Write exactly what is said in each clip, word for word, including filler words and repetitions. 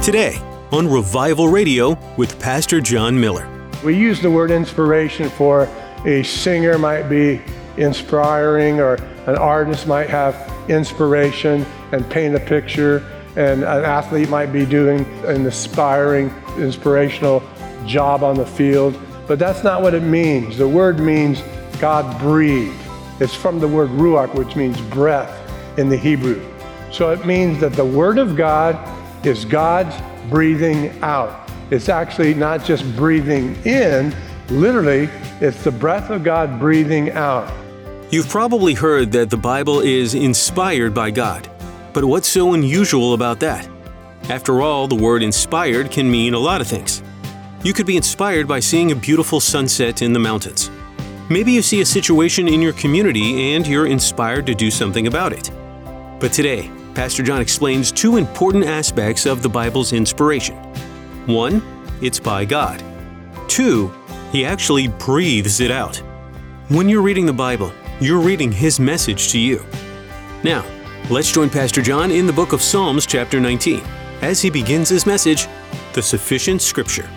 Today on Revival Radio with Pastor John Miller. We use the word inspiration for a singer might be inspiring, or an artist might have inspiration and paint a picture, and an athlete might be doing an inspiring, inspirational job on the field. But that's not what it means. The word means God breathed. It's from the word ruach, which means breath in the Hebrew. So it means that the Word of God is God's breathing out. It's actually not just breathing in, literally, it's the breath of God breathing out. You've probably heard that the Bible is inspired by God. But what's so unusual about that? After all, the word inspired can mean a lot of things. You could be inspired by seeing a beautiful sunset in the mountains. Maybe you see a situation in your community and you're inspired to do something about it. But today, Pastor John explains two important aspects of the Bible's inspiration. One, it's by God. Two, He actually breathes it out. When you're reading the Bible, you're reading His message to you. Now, let's join Pastor John in the book of Psalms chapter nineteen, as he begins his message, The Sufficient Scripture.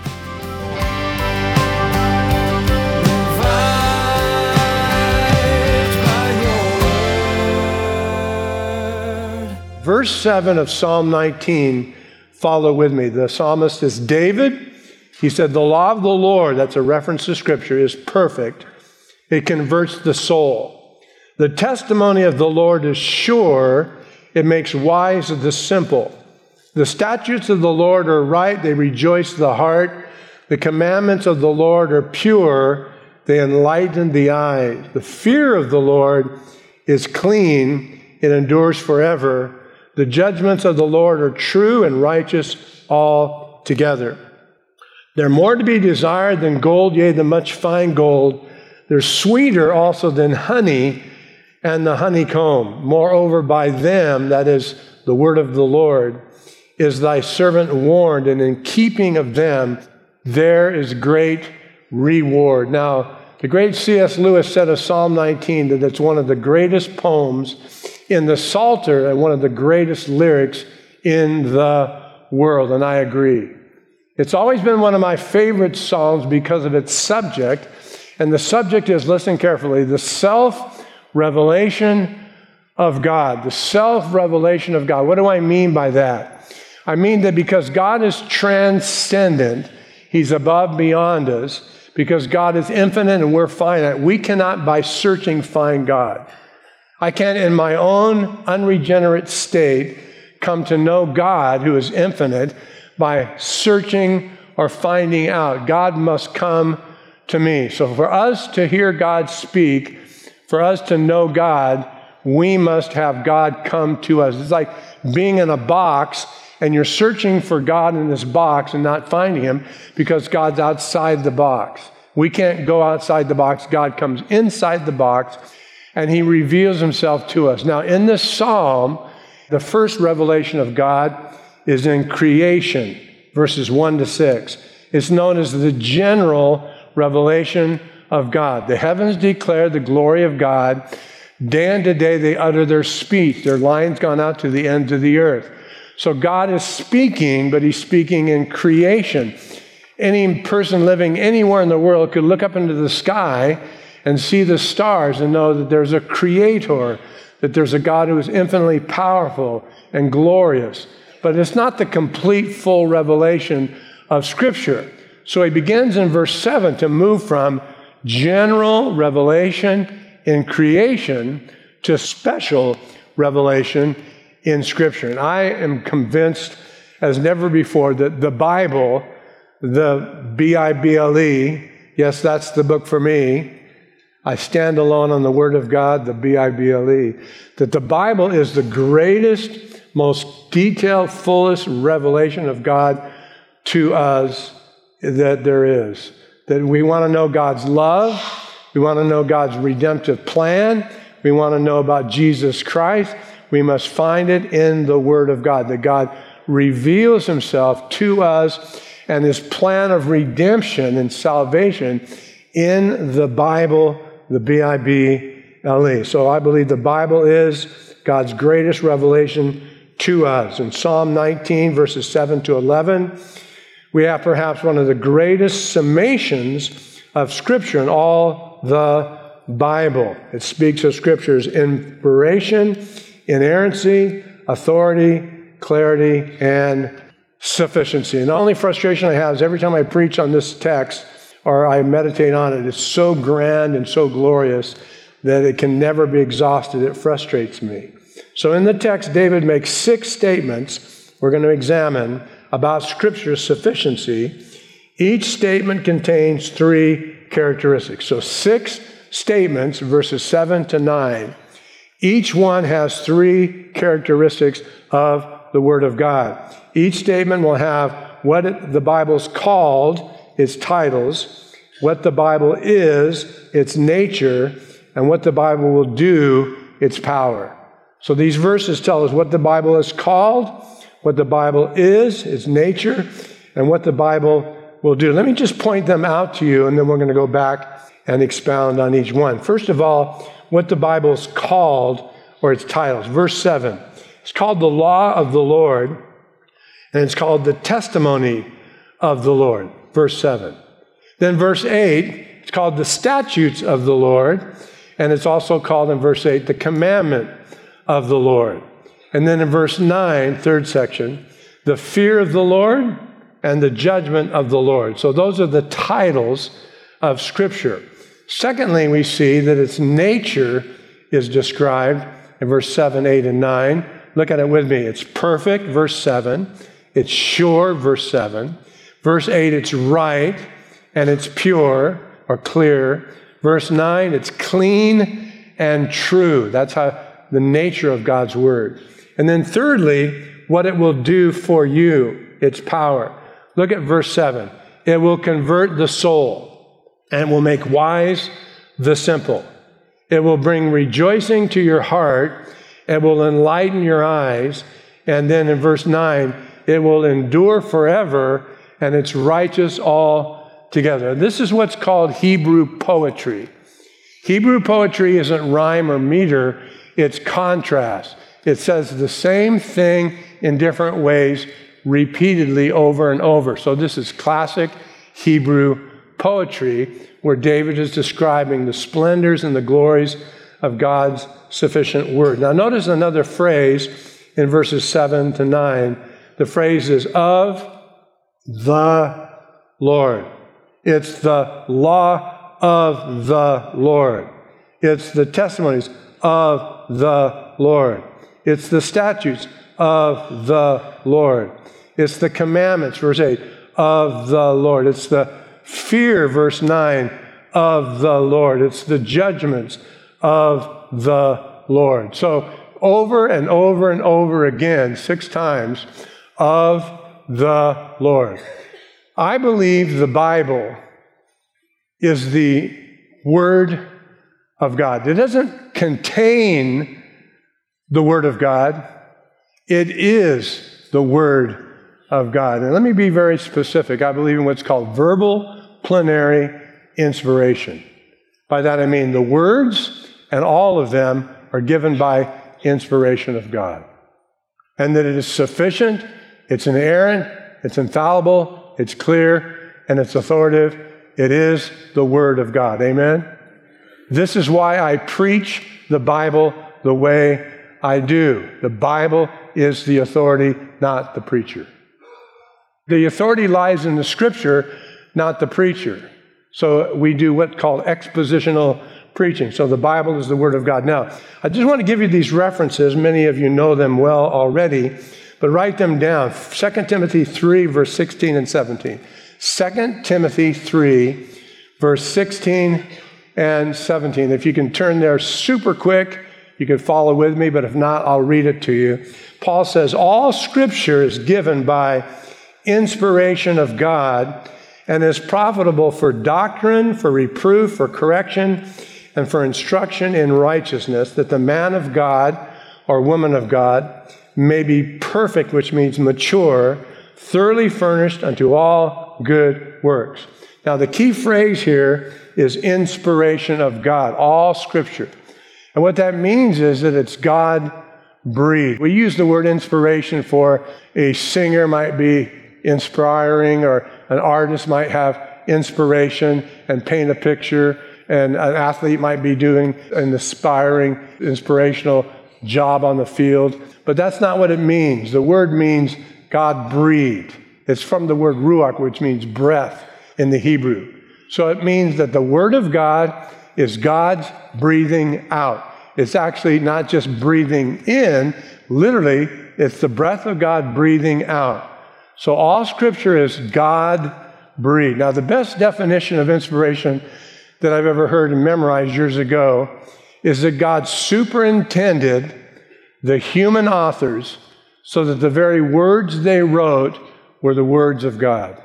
Verse seven of Psalm nineteen, follow with me. The psalmist is David. He said, the law of the Lord, that's a reference to Scripture, is perfect. It converts the soul. The testimony of the Lord is sure. It makes wise the simple. The statutes of the Lord are right. They rejoice the heart. The commandments of the Lord are pure. They enlighten the eyes. The fear of the Lord is clean. It endures forever. The judgments of the Lord are true and righteous altogether. They're more to be desired than gold, yea, than much fine gold. They're sweeter also than honey and the honeycomb. Moreover, by them, that is the word of the Lord, is thy servant warned, and in keeping of them, there is great reward. Now, the great C S Lewis said of Psalm nineteen that it's one of the greatest poems in the Psalter and one of the greatest lyrics in the world, and I agree. It's always been one of my favorite psalms because of its subject, and the subject is, listen carefully, the self-revelation of God. The self-revelation of God. What do I mean by that? I mean that because God is transcendent, He's above, beyond us, because God is infinite and we're finite, we cannot by searching find God. I can't in my own unregenerate state come to know God who is infinite by searching or finding out. God must come to me. So for us to hear God speak, for us to know God, we must have God come to us. It's like being in a box and you're searching for God in this box and not finding Him because God's outside the box. We can't go outside the box. God comes inside the box and He reveals Himself to us. Now, in this psalm, the first revelation of God is in creation, verses one to six. It's known as the general revelation of God. The heavens declare the glory of God. Day unto day they utter their speech. Their line's gone out to the ends of the earth. So God is speaking, but He's speaking in creation. Any person living anywhere in the world could look up into the sky and see the stars and know that there's a creator, that there's a God who is infinitely powerful and glorious. But it's not the complete, full revelation of Scripture. So he begins in verse seven to move from general revelation in creation to special revelation in Scripture. And I am convinced as never before that the Bible, the B I B L E, yes, that's the book for me. I stand alone on the Word of God, the B I B L E, that the Bible is the greatest, most detailed, fullest revelation of God to us that there is. That we want to know God's love, we want to know God's redemptive plan, we want to know about Jesus Christ, we must find it in the Word of God, that God reveals Himself to us and His plan of redemption and salvation in the Bible, the B I B L E. So I believe the Bible is God's greatest revelation to us. In Psalm nineteen, verses seven to eleven, we have perhaps one of the greatest summations of Scripture in all the Bible. It speaks of Scripture's inspiration, inerrancy, authority, clarity, and sufficiency. And the only frustration I have is every time I preach on this text or I meditate on it, it's so grand and so glorious that it can never be exhausted. It frustrates me. So in the text, David makes six statements we're going to examine about Scripture's sufficiency. Each statement contains three characteristics. So six statements, verses seven to nine. Each one has three characteristics of the Word of God. Each statement will have what it, the Bible's called, its titles, what the Bible is, its nature, and what the Bible will do, its power. So these verses tell us what the Bible is called, what the Bible is, its nature, and what the Bible will do. Let me just point them out to you, and then we're going to go back and expound on each one. First of all, what the Bible is called, or its titles. Verse seven. It's called the law of the Lord, and it's called the testimony of the Lord. Verse seven. Then verse eight, it's called the statutes of the Lord, and it's also called in verse eight, the commandment of the Lord. And then in verse nine, third section, the fear of the Lord and the judgment of the Lord. So those are the titles of Scripture. Secondly, we see that its nature is described in verse seven, eight, and nine. Look at it with me. It's perfect, verse seven. It's sure, verse seven. Verse eight, it's right, and it's pure or clear. Verse nine, it's clean and true. That's how the nature of God's Word. And then thirdly, what it will do for you, its power. Look at verse seven. It will convert the soul and will make wise the simple. It will bring rejoicing to your heart. It will enlighten your eyes. And then in verse nine, it will endure forever, and it's righteous altogether. This is what's called Hebrew poetry. Hebrew poetry isn't rhyme or meter, it's contrast. It says the same thing in different ways repeatedly over and over. So this is classic Hebrew poetry where David is describing the splendors and the glories of God's sufficient Word. Now notice another phrase in verses seven to nine. The phrase is of the Lord. It's the law of the Lord. It's the testimonies of the Lord. It's the statutes of the Lord. It's the commandments, verse eight, of the Lord. It's the fear, verse nine, of the Lord. It's the judgments of the Lord. So over and over and over again, six times, of the Lord. I believe the Bible is the Word of God. It doesn't contain the Word of God. It is the Word of God. And let me be very specific. I believe in what's called verbal plenary inspiration. By that I mean the words and all of them are given by inspiration of God. And that it is sufficient, it's inerrant, it's infallible, it's clear, and it's authoritative. It is the Word of God. Amen? This is why I preach the Bible the way I do. The Bible is the authority, not the preacher. The authority lies in the Scripture, not the preacher. So we do what's called expositional preaching. So the Bible is the Word of God. Now, I just want to give you these references. Many of you know them well already, but write them down. Second Timothy three, verse sixteen and seventeen. Second Timothy three, verse sixteen and seventeen. If you can turn there super quick, you can follow with me, but if not, I'll read it to you. Paul says, all Scripture is given by inspiration of God and is profitable for doctrine, for reproof, for correction, and for instruction in righteousness, that the man of God or woman of God may be perfect, which means mature, thoroughly furnished unto all good works. Now, the key phrase here is inspiration of God, all Scripture. And what that means is that it's God breathe. We use the word inspiration for a singer might be inspiring, or an artist might have inspiration and paint a picture, and an athlete might be doing an inspiring, inspirational job on the field. But that's not what it means. The word means God breathed. It's from the word ruach, which means breath in the Hebrew. So it means that the Word of God is God's breathing out. It's actually not just breathing in. Literally, it's the breath of God breathing out. So all Scripture is God breathed. Now, the best definition of inspiration that I've ever heard and memorized years ago is that God superintended the human authors so that the very words they wrote were the words of God.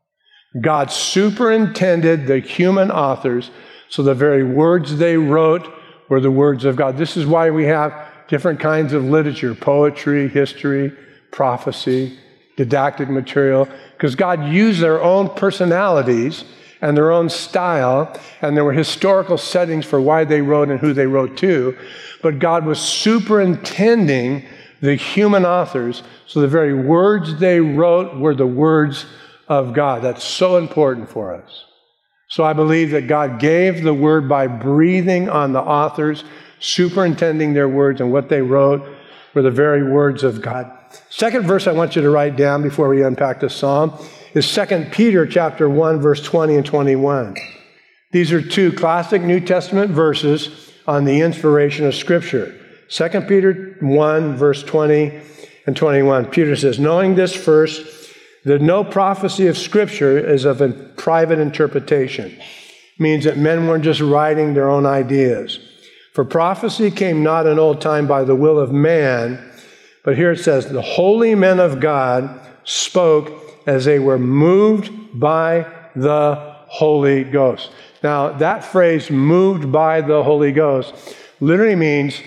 God superintended the human authors so the very words they wrote were the words of God. This is why we have different kinds of literature: poetry, history, prophecy, didactic material, because God used their own personalities and their own style, and there were historical settings for why they wrote and who they wrote to, but God was superintending the human authors so the very words they wrote were the words of God. That's so important for us. So I believe that God gave the word by breathing on the authors, superintending their words, and what they wrote were the very words of God. Second verse I want you to write down before we unpack the psalm is Second Peter chapter one, verse twenty and twenty-one. These are two classic New Testament verses on the inspiration of Scripture. Second Peter one, verse twenty and twenty-one. Peter says, knowing this first, that no prophecy of Scripture is of a private interpretation. It means that men weren't just writing their own ideas. For prophecy came not in old time by the will of man, but here it says, the holy men of God spoke as they were moved by the Holy Ghost. Now, that phrase, moved by the Holy Ghost, literally means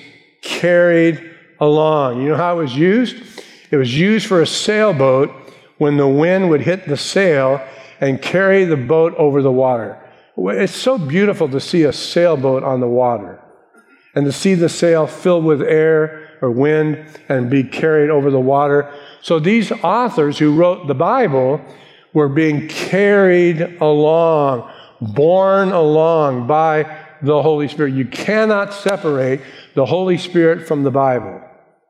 carried along. You know how it was used? It was used for a sailboat when the wind would hit the sail and carry the boat over the water. It's so beautiful to see a sailboat on the water and to see the sail filled with air or wind and be carried over the water. So these authors who wrote the Bible were being carried along, borne along by the Holy Spirit. You cannot separate the Holy Spirit from the Bible.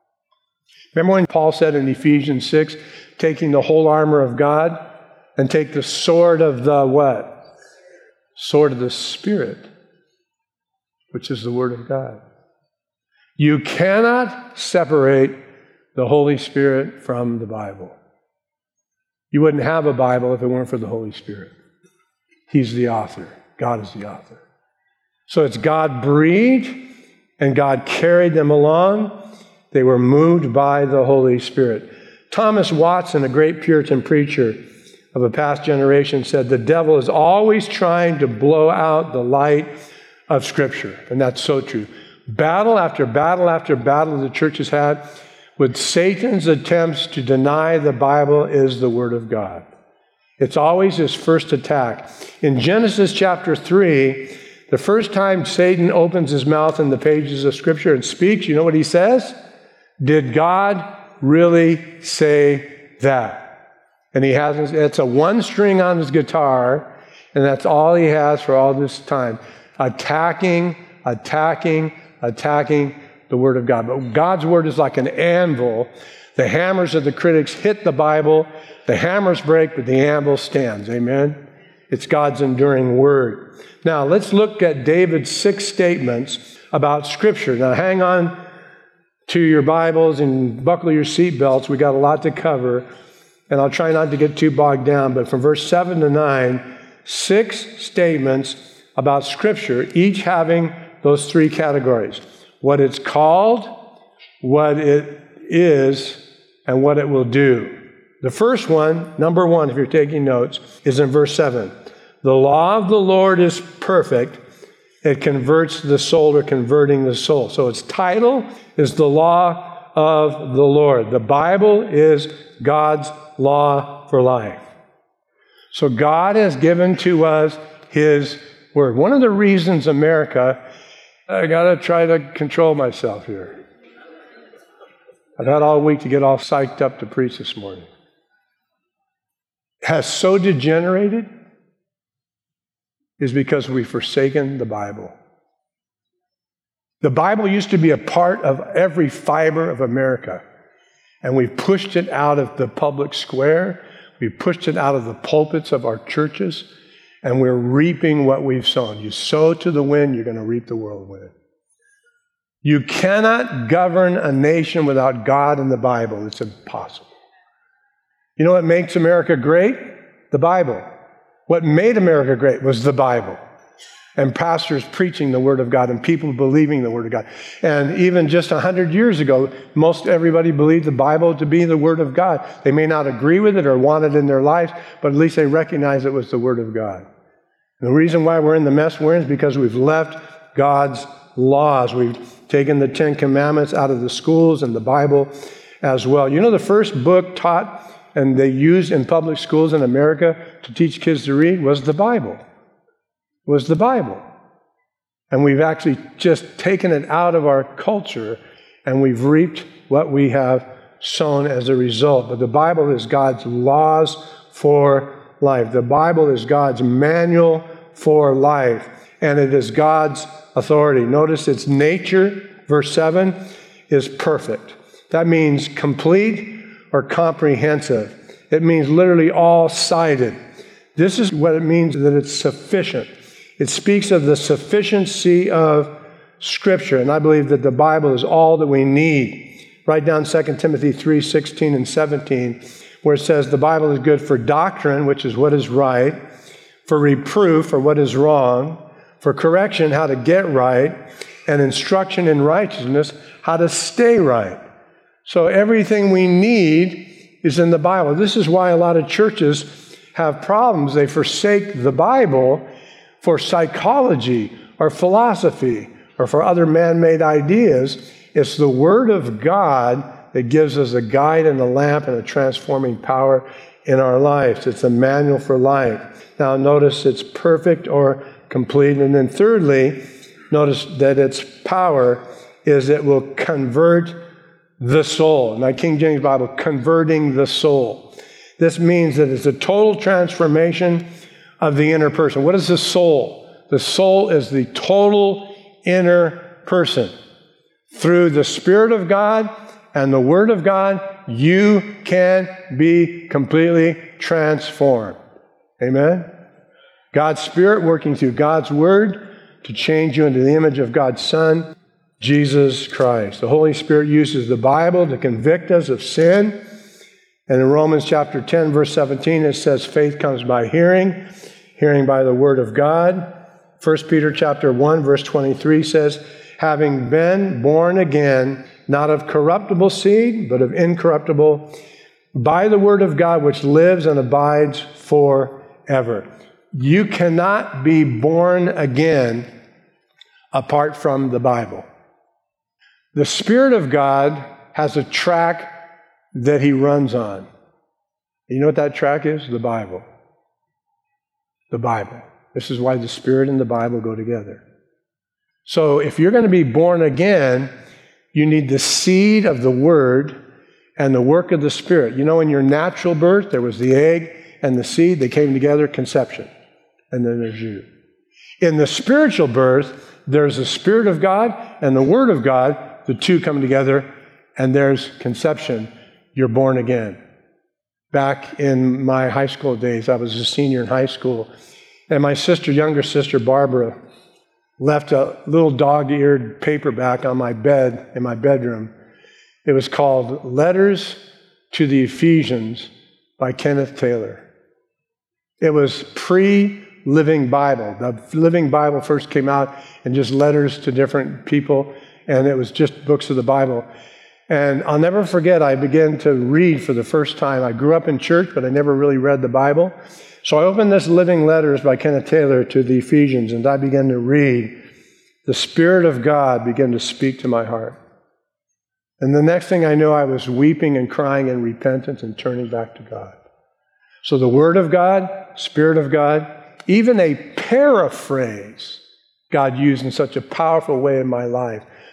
Remember when Paul said in Ephesians six, taking the whole armor of God and take the sword of the what? Sword of the Spirit, which is the Word of God. You cannot separate the Holy Spirit from the Bible. You wouldn't have a Bible if it weren't for the Holy Spirit. He's the author. God is the author. So it's God breathed and God carried them along. They were moved by the Holy Spirit. Thomas Watson, a great Puritan preacher of a past generation, said the devil is always trying to blow out the light of Scripture. And that's so true. Battle after battle after battle the church has had with Satan's attempts to deny the Bible is the Word of God. It's always his first attack. In Genesis chapter three, the first time Satan opens his mouth in the pages of Scripture and speaks, you know what he says? Did God really say that? And he has, it's a one string on his guitar, and that's all he has for all this time. Attacking, attacking, attacking the Word of God. But God's Word is like an anvil. The hammers of the critics hit the Bible, the hammers break, but the anvil stands. Amen? It's God's enduring Word. Now, let's look at David's six statements about Scripture. Now, hang on to your Bibles and buckle your seatbelts. We got a lot to cover, and I'll try not to get too bogged down. But from verse seven to nine, six statements about Scripture, each having those three categories: what it's called, what it is, and what it will do. The first one, number one, if you're taking notes, is in verse seven. The law of the Lord is perfect. It converts the soul, or converting the soul. So its title is the law of the Lord. The Bible is God's law for life. So God has given to us His Word. One of the reasons America, I got to try to control myself here. I've had all week to get all psyched up to preach this morning. Has so degenerated is because we've forsaken the Bible. The Bible used to be a part of every fiber of America, and we've pushed it out of the public square. We've pushed it out of the pulpits of our churches, and we're reaping what we've sown. You sow to the wind, you're going to reap the whirlwind. You cannot govern a nation without God and the Bible. It's impossible. You know what makes America great? The Bible. What made America great was the Bible. And pastors preaching the Word of God and people believing the Word of God. And even just a hundred years ago, most everybody believed the Bible to be the Word of God. They may not agree with it or want it in their lives, but at least they recognize it was the Word of God. And the reason why we're in the mess we're in is because we've left God's laws. We've taken the Ten Commandments out of the schools and the Bible as well. You know, the first book taught and they used in public schools in America to teach kids to read was the Bible. Was the Bible. And we've actually just taken it out of our culture and we've reaped what we have sown as a result. But the Bible is God's laws for life. The Bible is God's manual for life. And it is God's authority. Notice its nature, verse seven, is perfect. That means complete or comprehensive. It means literally all-sided. This is what it means that it's sufficient. It speaks of the sufficiency of Scripture, and I believe that the Bible is all that we need. Write down Second Timothy three, sixteen and seventeen, where it says the Bible is good for doctrine, which is what is right, for reproof, or what is wrong, for correction, how to get right, and instruction in righteousness, how to stay right. So everything we need is in the Bible. This is why a lot of churches have problems. They forsake the Bible for psychology or philosophy or for other man-made ideas. It's the Word of God that gives us a guide and a lamp and a transforming power in our lives. It's a manual for life. Now notice it's perfect or complete. And then thirdly, notice that its power is it will convert the soul. In my King James Bible, converting the soul. This means that it's a total transformation of the inner person. What is the soul? The soul is the total inner person. Through the Spirit of God and the Word of God, you can be completely transformed. Amen? God's Spirit working through God's Word to change you into the image of God's Son, Jesus Christ. The Holy Spirit uses the Bible to convict us of sin. And in Romans chapter ten, verse seventeen, it says, faith comes by hearing, hearing by the Word of God. First Peter chapter one, verse twenty-three says, having been born again, not of corruptible seed, but of incorruptible, by the Word of God, which lives and abides forever. You cannot be born again apart from the Bible. The Spirit of God has a track that He runs on. You know what that track is? The Bible. The Bible. This is why the Spirit and the Bible go together. So if you're going to be born again, you need the seed of the Word and the work of the Spirit. You know, in your natural birth, there was the egg and the seed. They came together, conception. And then there's you. In the spiritual birth, there's the Spirit of God and the Word of God. The two come together, and there's conception. You're born again. Back in my high school days, I was a senior in high school, and my sister, younger sister, Barbara, left a little dog-eared paperback on my bed in my bedroom. It was called Letters to the Ephesians by Kenneth Taylor. It was pre-Living Bible. The Living Bible first came out in just letters to different people, and it was just books of the Bible. And I'll never forget, I began to read for the first time. I grew up in church, but I never really read the Bible. So I opened this Living Letters by Kenneth Taylor to the Ephesians, and I began to read. The Spirit of God began to speak to my heart. And the next thing I knew, I was weeping and crying in repentance and turning back to God. So the Word of God, Spirit of God, even a paraphrase God used in such a powerful way in my life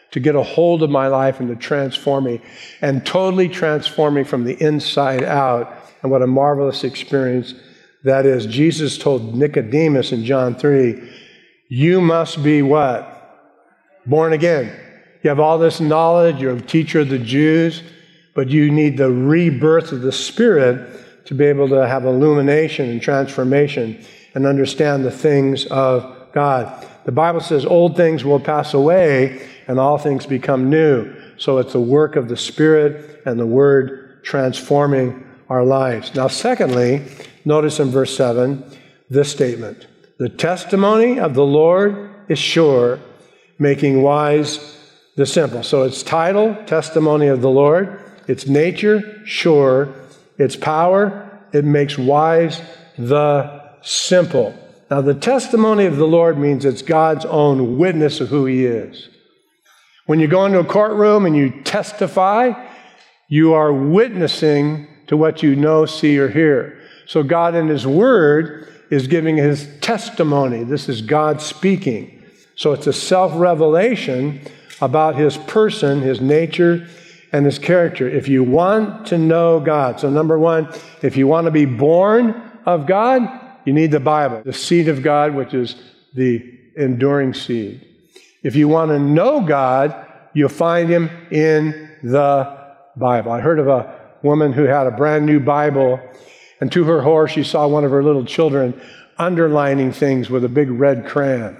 to get a hold of my life and to transform me, and totally transform me from the inside out. And what a marvelous experience that is. Jesus told Nicodemus in John three, you must be what? Born again. You have all this knowledge, you're a teacher of the Jews, but you need the rebirth of the Spirit to be able to have illumination and transformation and understand the things of God. The Bible says old things will pass away and all things become new. So it's the work of the Spirit and the Word transforming our lives. Now, secondly, notice in verse seven, this statement. The testimony of the Lord is sure, making wise the simple. So its title, Testimony of the Lord. Its nature, sure. Its power, it makes wise the simple. Now, the testimony of the Lord means it's God's own witness of who He is. When you go into a courtroom and you testify, you are witnessing to what you know, see, or hear. So God in His Word is giving His testimony. This is God speaking. So it's a self-revelation about His person, His nature, and His character. If you want to know God, so number one, if you want to be born of God, you need the Bible, the seed of God, which is the enduring seed. If you want to know God, you'll find Him in the Bible. I heard of a woman who had a brand new Bible, and to her horror, she saw one of her little children underlining things with a big red crayon.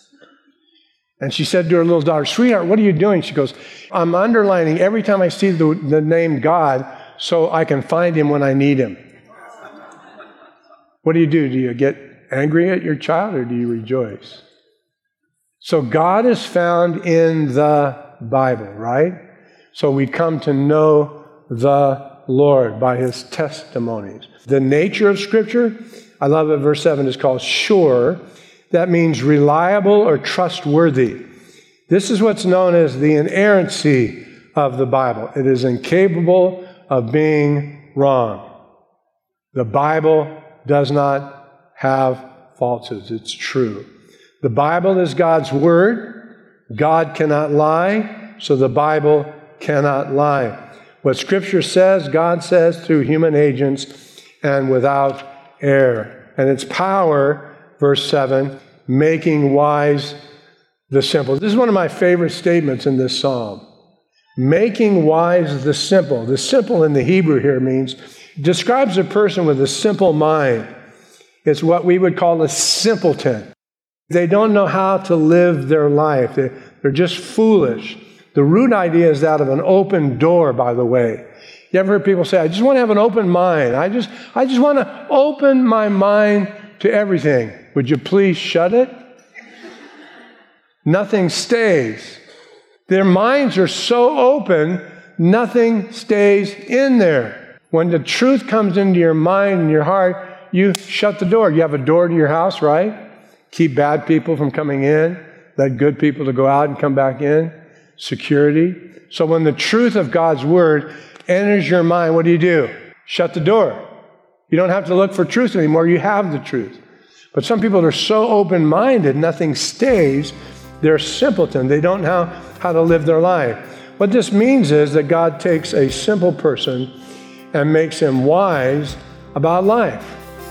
And she said to her little daughter, sweetheart, what are you doing? She goes, I'm underlining every time I see the, the name God so I can find Him when I need Him. What do you do? Do you get angry at your child or do you rejoice? So God is found in the Bible, right? So we come to know the Lord by His testimonies. The nature of Scripture, I love it, verse seven is called sure. That means reliable or trustworthy. This is what's known as the inerrancy of the Bible. It is incapable of being wrong. The Bible does not have falsehoods. It's true. The Bible is God's Word. God cannot lie, so the Bible cannot lie. What Scripture says, God says through human agents and without error. And its power, verse seven, making wise the simple. This is one of my favorite statements in this psalm. Making wise the simple. The simple in the Hebrew here means, describes a person with a simple mind. It's what we would call a simpleton. They don't know how to live their life. They're, they're just foolish. The root idea is that of an open door, by the way. You ever heard people say, I just want to have an open mind. I just, I just want to open my mind to everything. Would you please shut it? Nothing stays. Their minds are so open, nothing stays in there. When the truth comes into your mind and your heart, you shut the door. You have a door to your house, right? Keep bad people from coming in. Let good people to go out and come back in. Security. So when the truth of God's Word enters your mind, what do you do? Shut the door. You don't have to look for truth anymore. You have the truth. But some people are so open-minded, nothing stays. They're simpleton. They don't know how to live their life. What this means is that God takes a simple person and makes him wise about life.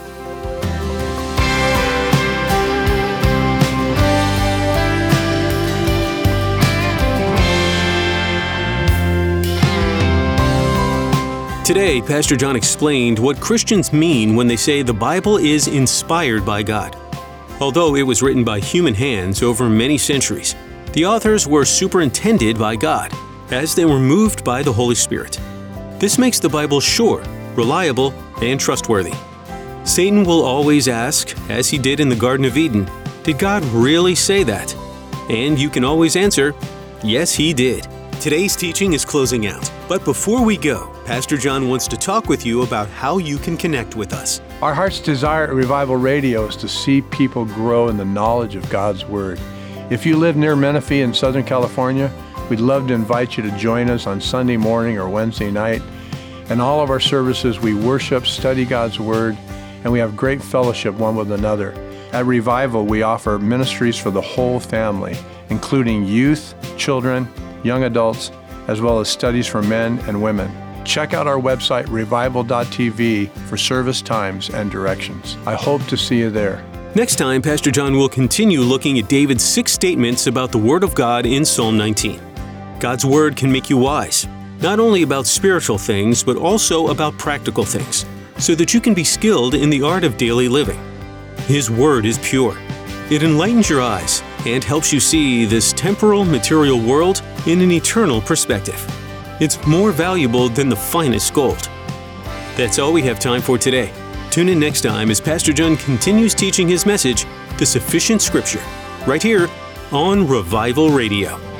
Today, Pastor John explained what Christians mean when they say the Bible is inspired by God. Although it was written by human hands over many centuries, the authors were superintended by God, as they were moved by the Holy Spirit. This makes the Bible sure, reliable, and trustworthy. Satan will always ask, as he did in the Garden of Eden, did God really say that? And you can always answer, yes, he did. Today's teaching is closing out, but before we go, Pastor John wants to talk with you about how you can connect with us. Our heart's desire at Revival Radio is to see people grow in the knowledge of God's Word. If you live near Menifee in Southern California, we'd love to invite you to join us on Sunday morning or Wednesday night. In all of our services, we worship, study God's Word, and we have great fellowship one with another. At Revival, we offer ministries for the whole family, including youth, children, young adults, as well as studies for men and women. Check out our website, revival dot t v, for service times and directions. I hope to see you there. Next time, Pastor John will continue looking at David's six statements about the Word of God in Psalm nineteen. God's Word can make you wise, not only about spiritual things, but also about practical things, so that you can be skilled in the art of daily living. His Word is pure. It enlightens your eyes and helps you see this temporal, material world in an eternal perspective. It's more valuable than the finest gold. That's all we have time for today. Tune in next time as Pastor John continues teaching his message, The Sufficient Scripture, right here on Revival Radio.